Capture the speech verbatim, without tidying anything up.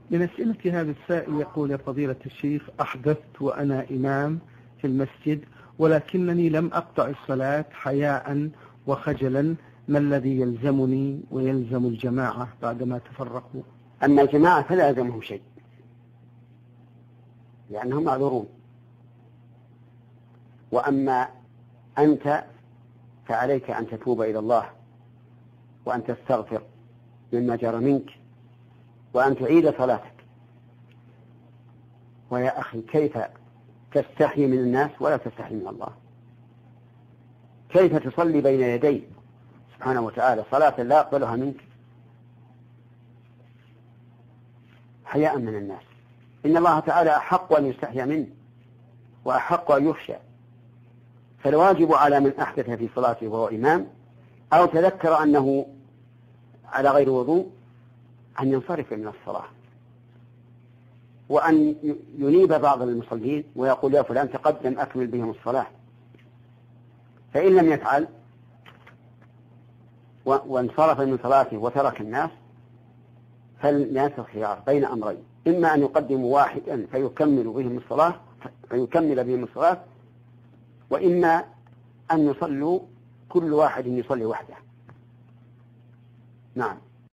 من أسئلة هذا السائل يقول: يا فضيلة الشيخ، أحدثت وأنا إمام في المسجد ولكنني لم أقطع الصلاة حياء وخجلا، ما الذي يلزمني ويلزم الجماعة بعدما تفرقوا؟ أما الجماعة فلا يلزمهم شيء لأنهم معذورون، وأما أنت فعليك أن تتوب إلى الله وأن تستغفر مما جرى منك وأن تعيد صلاتك. ويا أخي، كيف تستحي من الناس ولا تستحي من الله؟ كيف تصلي بين يديه سبحانه وتعالى صلاة لا يقبلها منك حياء من الناس؟ إن الله تعالى أحق أن يستحيا منه وأحق أن يخشى. فالواجب على من أحدث في صلاته وهو إمام أو تذكر أنه على غير وضوء أن ينصرف من الصلاة، وأن ينيب بعض المصلين ويقول: يا فلان تقدم أكمل بهم الصلاة. فإن لم يفعل وانصرف من صلاته وترك الناس فالناس الخيار بين أمرين: إما أن يقدموا واحدا فيكمل بهم الصلاة فيكمل بهم الصلاة، وإما أن يصلوا كل واحد يصلي وحده. نعم.